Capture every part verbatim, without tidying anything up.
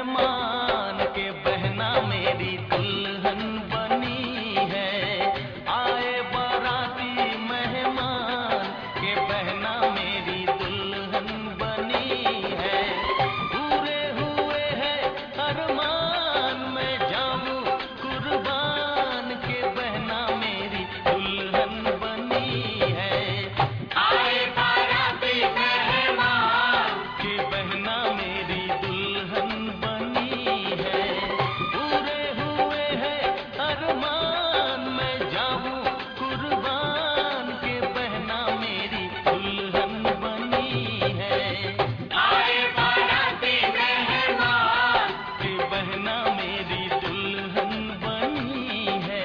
मेहमान के बहना मेरी दुल्हन बनी है। आए बाराती मेहमान के बहना मेरी दुल्हन बनी है। पूरे हुए हैं अरमान मैं जाऊं कुर्बान के बहना मेरी दुल्हन बनी है। आए बाराती मेहमान के बहना मेरी दुल्हन बनी है। पूरे हुए हैं अरमान मैं जाऊं कुर्बान के बहना मेरी दुल्हन बनी है। आए बाराती मेहमान के बहना मेरी दुल्हन बनी है।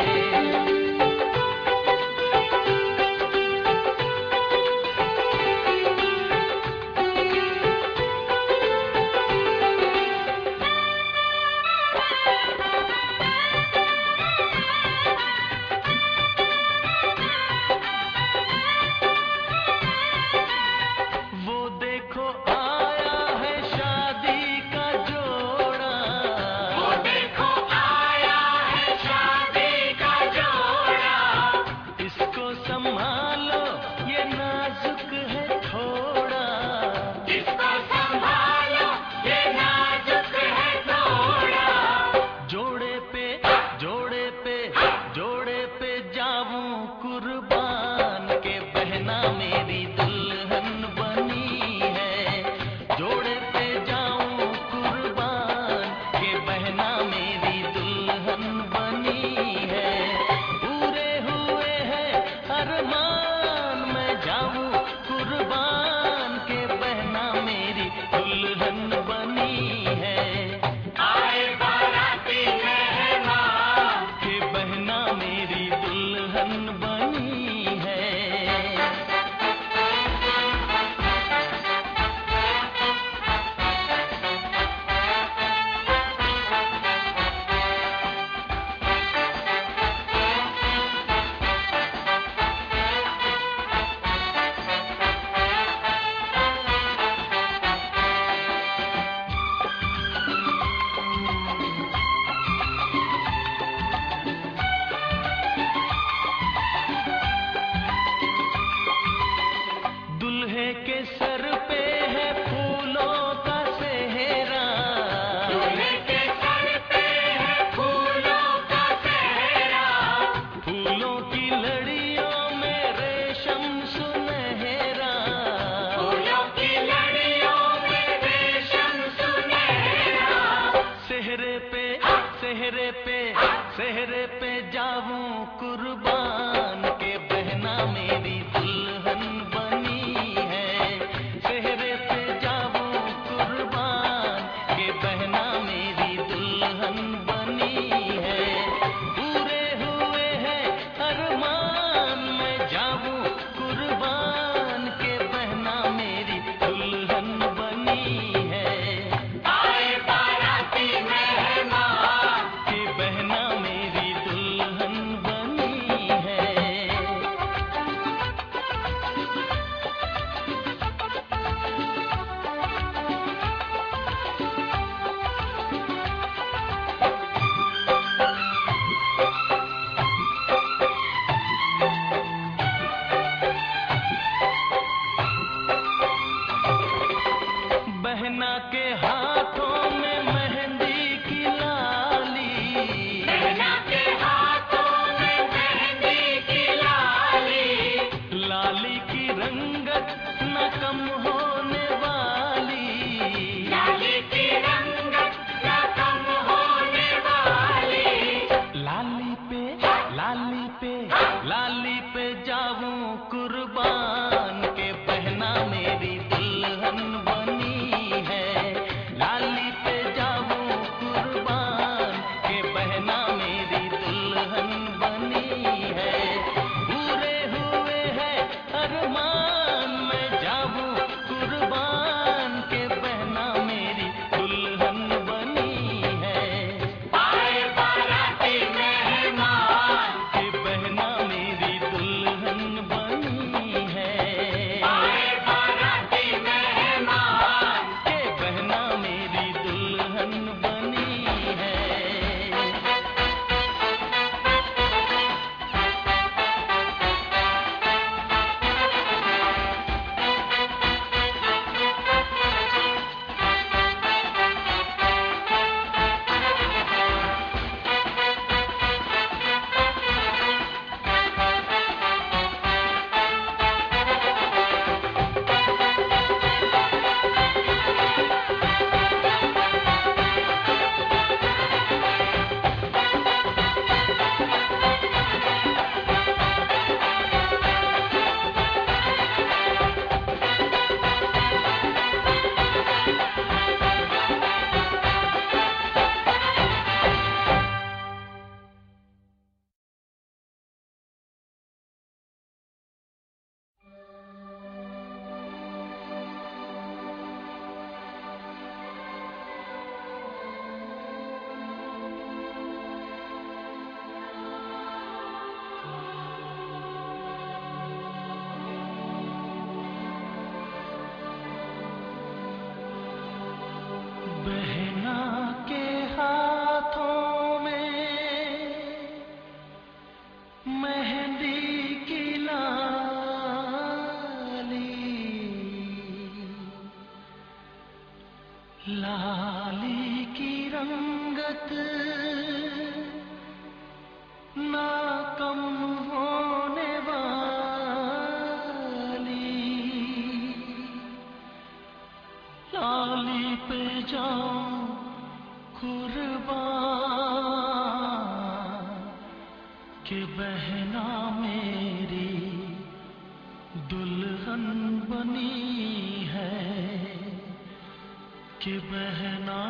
वो देखो आया है शादी का जोड़ा। वो देखो आया है शादी का जोड़ा। इसको संभालो ये नाजुक है थोड़ा। इसको संभालो ये नाजुक है थोड़ा। जोड़े पे जोड़े पे जोड़े पे जाऊं कुर्बान के बहना मेरी दुल्हन बनी है। जोड़े पे जाऊं कुर्बान के बहना मेरी दुल्हन बनी है। पूरे हुए हैं अरमान मैं जाऊं कुर्बान के बहना मेरी दुल्हन बनी है। आए बाराती मेहमान के बहना मेरी दुल्हन बनी है। दुल्हे के सर पे है फूलों का सेहरा। दूल्हे के सर पे है फूलों का सेहरा। फूलों की लड़ियों में रेशम सुनहरा। फूलों की लड़ियों में रेशम सुनहरा। सेहरे पे सेहरे पे सेहरे पे जाऊं कुर्बान के बहना मेरी दुल्हन बनी है। सेहरे पे जाऊं कुर्बान के बहना मेरी दुल्हन बनी है। पूरे हुए हैं अरमान मैं जाऊं कुर्बान के बहना मेरी दुल्हन बनी है। आए बाराती मेहमान के बहना मेरी दुल्हन बनी है। लाली की रंगत ना कम होने वाली, लाली पे जाऊं कुर्बान कि बहना मेरी दुल्हन बनी है, कि बहना